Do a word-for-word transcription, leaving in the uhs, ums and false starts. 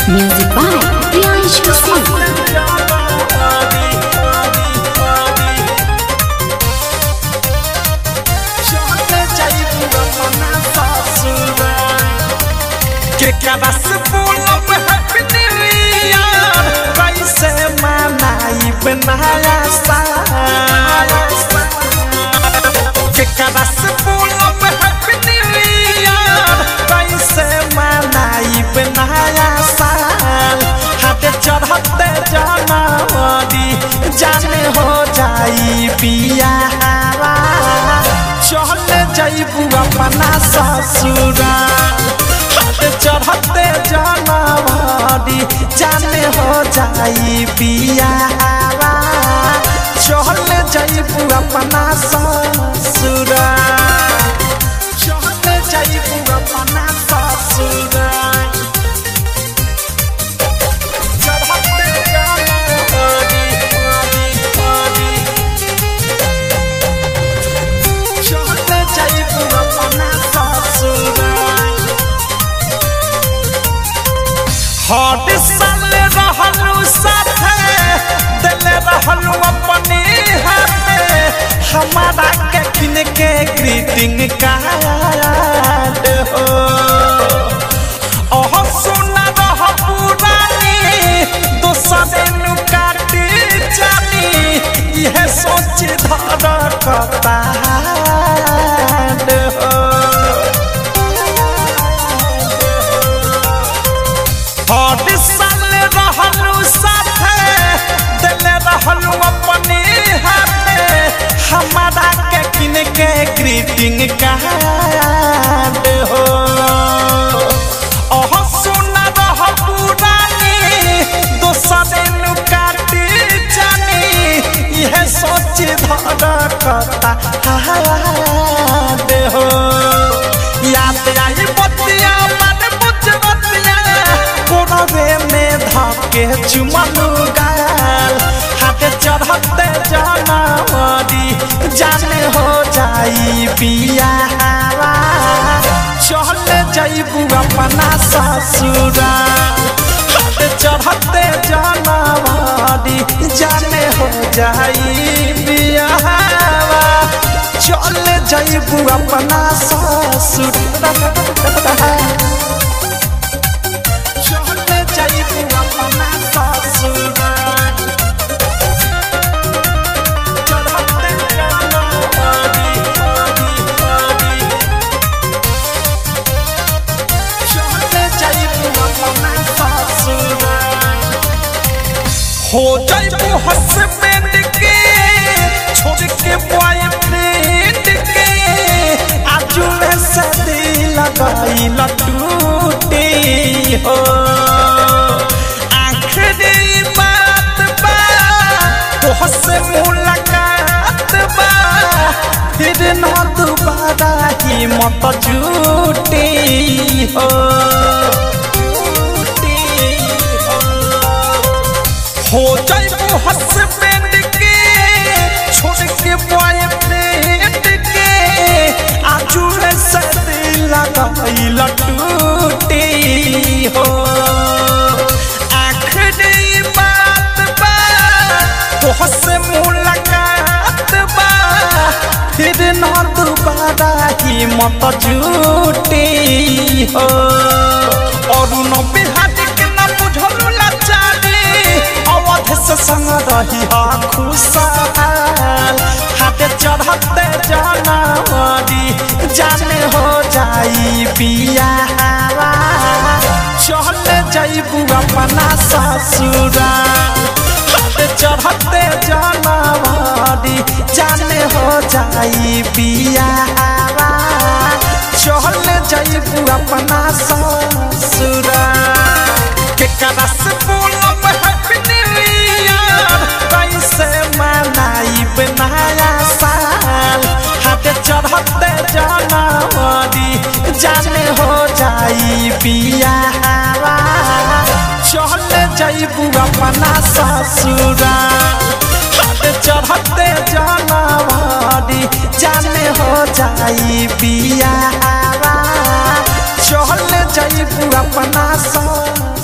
Music by Priyanshu Singh. Keras pulau happy new year, kaise manai benaya sal. Keras pulau happy new year, kaise manai benaya sal. Hate चढ़ते जनवरी जाने हो जाई बियाहवा, चले जाइबू अपना ससुराल। चढ़ते जनवरी जाने हो जाई बियाहवा, चले जाइबू अपना ससुराल। चले जाइबू अपना ससुराल। चढ़ते जनवरी चले जाइबू अपना ससुराल। हर साल रहलू साथे दिले रहलू अपने हाथे, हमारा के किन के ग्रीटिंग कार्ड हो। ओह सुना रह पुरानी दोसरे नु काटी जानी, यह सोच धर कतार हो। हर साल रहलू साथे दिले रहलू अपने हाथे, हमारा के किन के ग्रीटिंग कार्ड हो। ओह सुना रह पुरानी दोसरे नु काटी जानी, यह सोच धर कतार हो। याद आई बतिया मन बुझ बतिया, कोरवे में धके चुमलू गाल। हाथे चढ़ते जनवरी जाने हो जाई बियाहवा, चले जाइबू अपना ससुराल। हाथे चढ़ते जनवरी जाने हो जाई बियाहवा, चले जाइबू अपना ससुराल। चले जाइबू अपना ससुराल। चढ़ते जनवरी चले जाइबू अपना ससुराल। हो जाइबू हस्बैंड के छोड़ के बॉयफ्रेंड के, आजू में से दिल लगाई लटूटी हो। आखिरी बात बा तोहसे मुलाकात बा, फिर न दोबारा हिम्मत जुटी हो। हो जाइबू हस्बैंड के छोड़ के बॉयफ्रेंड के, आजू से दिल लगाई लटूटी हो। आखिरी बात बा तोहसे मुलाकात बा, फिर न दोबारा हिम्मत जुटी हो। और न बिहारी के न बुझलू लाचारी, अवध से संग रही हा खुशहाल। हाथे चढ़ते जनवरी जाने हो जाई बियाहवा, चले जाइबू अपना ससुराल। हाथे चढ़ते जनवरी जाने हो जाई बियाहवा, चले जाइबू अपना ससुराल। केकरास पुlau happy new year, kaise manai benaya sal। हाथे चढ़ते जनवरी जाने हो जाई बियाहवा, चले जाइबू अपना ससुराल। हाथे चढ़ते जनवरी जाने हो जाई बियाहवा, चले जाइबू अपना ससुराल।